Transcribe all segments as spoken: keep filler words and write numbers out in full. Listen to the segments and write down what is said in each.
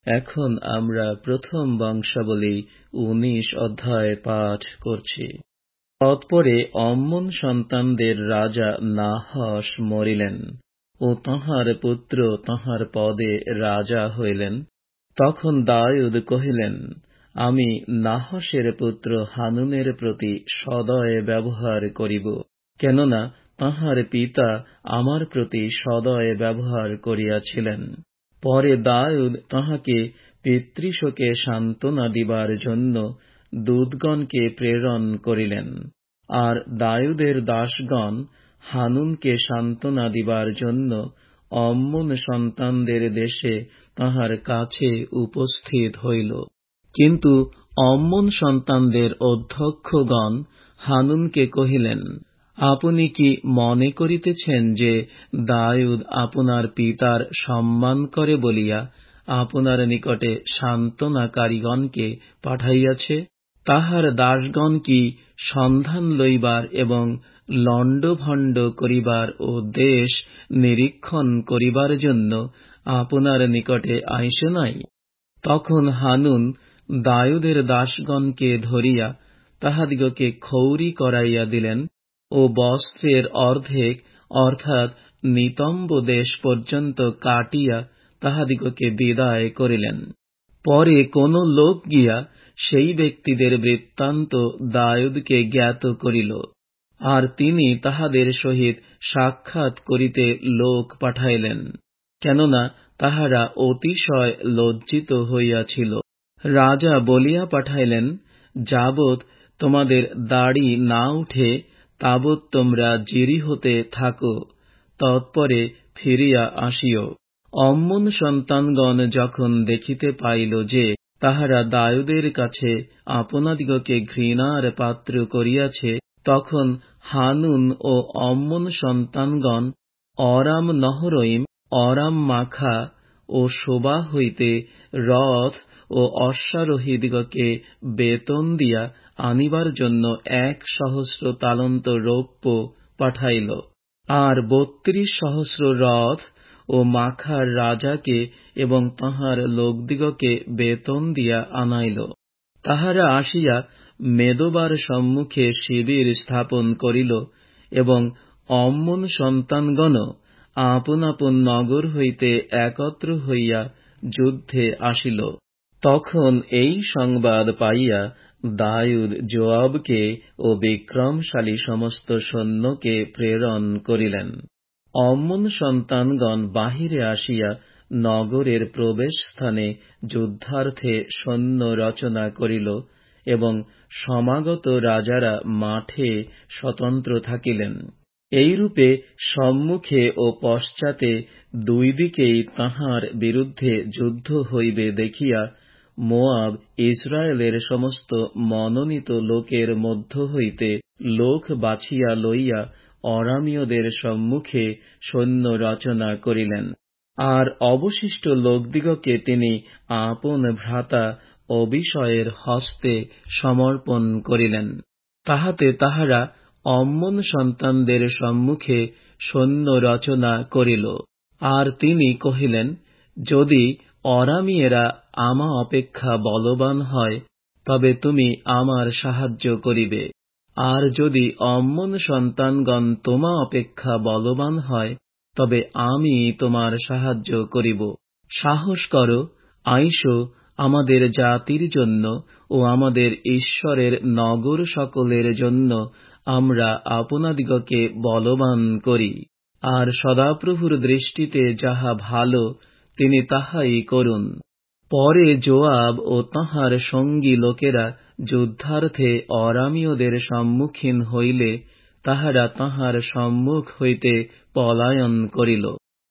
এখন আমরা প্রথম বংশাবলী উনিশ অধ্যায় পাঠ করছি। তৎপরে অম্মন সন্তানদের রাজা নাহশ মরিলেন ও তাঁহার পুত্র তাঁহার পদে রাজা হইলেন। তখন দাউদ কহিলেন, আমি নাহশের পুত্র হানুনের প্রতি সদয় ব্যবহার করিব, কেননা তাঁহার পিতা আমার প্রতি সদয় ব্যবহার করিয়াছিলেন। পরে দাউদ তাঁহাকে পিতৃশোকে সান্ত্বনা দিবার জন্য দূতগণকে প্রেরণ করিলেন। আর দাউদের দাসগণ হানুনকে সান্ত্বনা দিবার জন্য অম্মন সন্তানদের দেশে তাঁহার কাছে উপস্থিত হইল। কিন্তু অম্মন সন্তানদের অধ্যক্ষগণ হানুনকে কহিলেন, আপনি কি মনে করিতেছেন যে দাউদ আপনার পিতার সম্মান করে বলিয়া আপনার নিকটে সান্ত্বনাকারীগণকে পাঠাইয়াছে? তাহার দাসগণ কি সন্ধান লইবার এবং লণ্ডভণ্ড করিবার ও দেশ নিরীক্ষণ করিবার জন্য আপনার নিকটে আইসে নাই? তখন হানুন দাউদের দাসগণকে ধরিয়া তাহাদিগকে ক্ষৌরি করাইয়া দিলেন ও বস্ত্রের অর্ধেক অর্থাৎ নিতম্ব দেশ পর্যন্ত কাটিয়া তাহাদিগকে বিদায় করিলেন। পরে কোন লোক গিয়া সেই ব্যক্তিদের বৃত্তান্ত দাউদকে জ্ঞাত করিল, আর তিনি তাহাদের সহিত সাক্ষাৎ করিতে লোক পাঠাইলেন, কেননা তাহারা অতিশয় লজ্জিত হইয়াছিল। রাজা বলিয়া পাঠাইলেন, যাবৎ তোমাদের দাড়ি না উঠে তাবৎ তোমরা জিরিহতে থাকো, তৎপরে ফিরিয়া আসিও। অম্মন সন্তানগণ যখন দেখিতে পাইল যে তাহারা দাউদের কাছে আপনাদিগকে ঘৃণার পাত্র করিয়াছে, তখন হানুন ও অম্মন সন্তানগণ অরাম নহরইম, অরাম মাখা ও শোবা হইতে রথ ও অশ্বারোহীদিগকে বেতন দিয়া আনিবার জন্য এক সহস্র তালন্ত রৌপ্য পাঠাইল, আর বত্রিশ সহস্র রথ ও মাখার রাজাকে এবং তাঁহার লোকদিগকে বেতন দিয়া আনাইল। তাহারা আসিয়া মেদোবার সম্মুখে শিবির স্থাপন করিল এবং অম্মন সন্তানগণ আপন আপন নগর হইতে একত্র হইয়া যুদ্ধে আসিল। তখন এই সংবাদ পাইয়া দাউদ যোয়াবকে ও বিক্রমশালী সমস্ত সৈন্যকে প্রেরণ করিলেন। অম্মন সন্তানগণ বাহিরে আসিয়া নগরের প্রবেশস্থানে যুদ্ধার্থে সৈন্য রচনা করিল এবং সমাগত রাজারা মাঠে স্বতন্ত্র থাকিলেন। এইরূপে সম্মুখে ও পশ্চাতে দুই দিকেই তাঁহার বিরুদ্ধে যুদ্ধ হইবে দেখিয়া মোয়াব ইসরায়েলের সমস্ত মনোনীত লোকের মধ্য হইতে লোক বাছিয়া লইয়া অরামীয়দের সম্মুখে সৈন্য রচনা করিলেন। আর অবশিষ্ট লোকদিগকে তিনি আপন ভ্রাতা অবিশয়ের হস্তে সমর্পণ করিলেন। তাহাতে তাহারা অম্মন সন্তানদের সম্মুখে সৈন্য রচনা করিল। আর তিনি কহিলেন, যদি অরামীয়েরা আমা অপেক্ষা বলবান হয়, তবে তুমি আমার সাহায্য করিবে, আর যদি অম্মন সন্তানগণ তোমা অপেক্ষা বলবান হয়, তবে আমি তোমার সাহায্য করিব। সাহস করো, আইসো, আমাদের জাতির জন্য ও আমাদের ঈশ্বরের নগর সকলের জন্য আমরা আপনাদিগকে বলবান করি, আর সদাপ্রভুর দৃষ্টিতে যাহা ভালো তিনি তাহাই করুন। পরে যোয়াব ও তাঁহার সঙ্গী লোকেরা যুদ্ধার্থে অরামীয়দের সম্মুখীন হইলে তাহারা তাঁহার সম্মুখ হইতে পলায়ন করিল।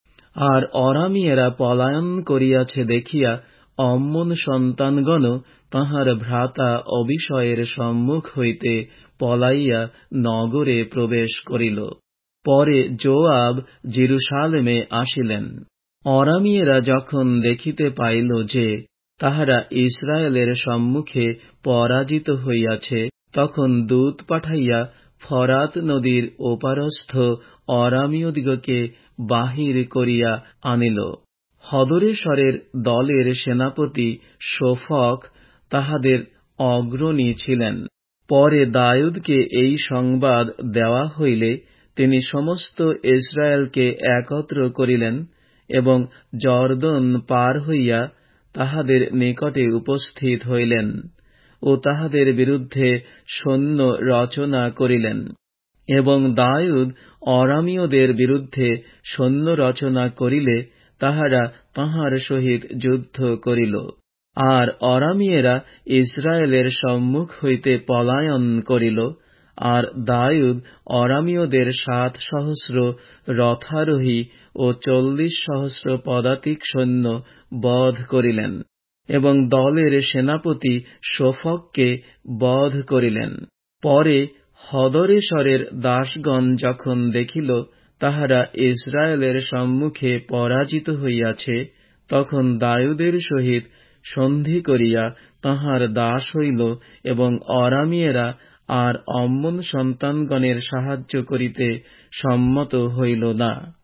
আর অরামীয়েরা পলায়ন করিয়াছে দেখিয়া অম্মন সন্তানগণ তাঁহার ভ্রাতা অবিশয়ের সম্মুখ হইতে পলাইয়া নগরে প্রবেশ করিল। পরে যোয়াব জেরুসালেমে আসিলেন। অরামীয়েরা যখন দেখিতে পাইল যে তাহারা ইসরায়েলের সম্মুখে পরাজিত হইয়াছে, তখন দূত পাঠাইয়া ফরাত নদীর ওপারস্থ অরামীয়দিগকে বাহির করিয়া আনিল। হদরেশ্বরের দলের সেনাপতি শোফক তাহাদের অগ্রণী ছিলেন। পরে দাউদকে এই সংবাদ দেওয়া হইলে তিনি সমস্ত ইসরায়েলকে একত্র করিলেন এবং যর্দন পার হইয়া তাহাদের নিকটে উপস্থিত হইলেন ও তাহাদের বিরুদ্ধে সৈন্য রচনা করিলেন। এবং দাউদ অরামীয়দের বিরুদ্ধে সৈন্য রচনা করিলে তাহারা তাঁহার সহিত যুদ্ধ করিল। আর অরামীয়েরা ইসরায়েলের সম্মুখ হইতে পলায়ন করিল। আর দাউদ অরামীয়দের সাত সহস্র রথারোহী ও চল্লিশ সহস্র পদাতিক সৈন্য বধ করিলেন এবং দলের সেনাপতি শোফককে বধ করিলেন। পরে হদরেশ্বরের দাসগণ যখন দেখিল তাহারা ইসরায়েলের সম্মুখে পরাজিত হইয়াছে, তখন দাউদের সহিত সন্ধি করিয়া তাঁহার দাস হইল এবং অরামীয়েরা আর অম্মন সন্তানগণের সাহায্য করিতে সম্মত হইল না।